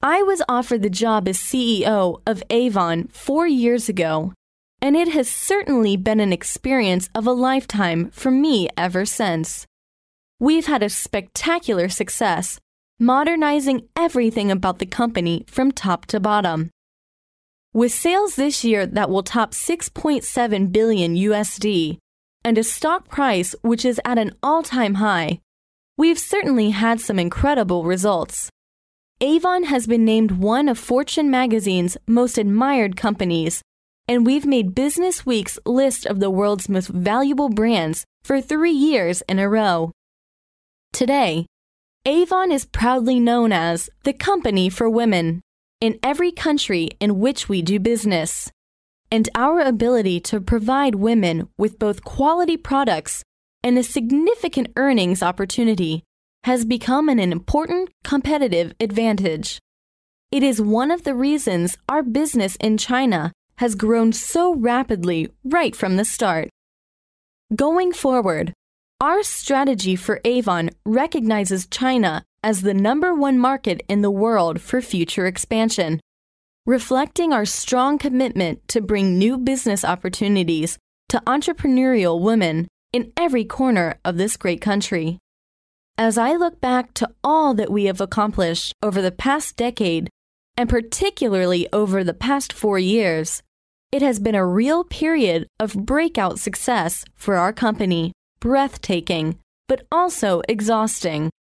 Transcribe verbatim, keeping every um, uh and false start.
I was offered the job as C E O of Avon four years ago, and it has certainly been an experience of a lifetime for me ever since. We've had a spectacular success, modernizing everything about the company from top to bottom. With sales this year that will top six point seven billion U S D and a stock price which is at an all-time high, we've certainly had some incredible results. Avon has been named one of Fortune magazine's most admired companies, and we've made Business Week's list of the world's most valuable brands for three years in a row. Today, Avon is proudly known as the company for women in every country in which we do business, and our ability to provide women with both quality products and a significant earnings opportunity has become an important competitive advantage. It is one of the reasons our business in China has grown so rapidly right from the start. Going forward, our strategy for Avon recognizes China as the number one market in the world for future expansion, reflecting our strong commitment to bring new business opportunities to entrepreneurial women in every corner of this great country. As I look back to all that we have accomplished over the past decade, and particularly over the past four years, it has been a real period of breakout success for our company, breathtaking, but also exhausting.